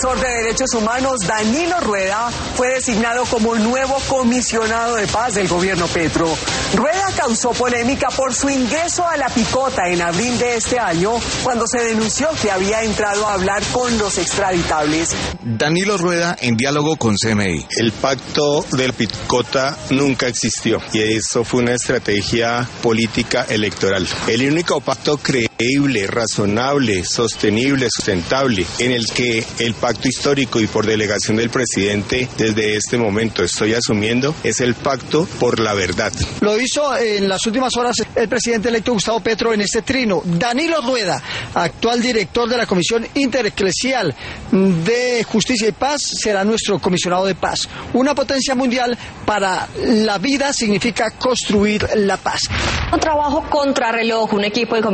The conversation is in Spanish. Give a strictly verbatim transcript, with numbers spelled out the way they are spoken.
El defensor de derechos humanos Danilo Rueda fue designado como nuevo comisionado de paz del gobierno Petro. Rueda causó polémica por su ingreso a la picota en abril de este año, cuando se denunció que había entrado a hablar con los extraditables. Danilo Rueda en diálogo con C M I. El pacto del picota nunca existió y eso fue una estrategia política electoral. El único pacto creíble, razonable, sostenible, sustentable, en el que el pacto histórico y por delegación del presidente desde este momento estoy asumiendo es el pacto por la verdad. Lo hizo en las últimas horas el presidente electo Gustavo Petro en este trino. Danilo Rueda, actual director de la Comisión Intereclesial de Justicia y Paz, será nuestro comisionado de paz. Una potencia mundial para la vida significa construir la paz. Un trabajo contrarreloj, un equipo de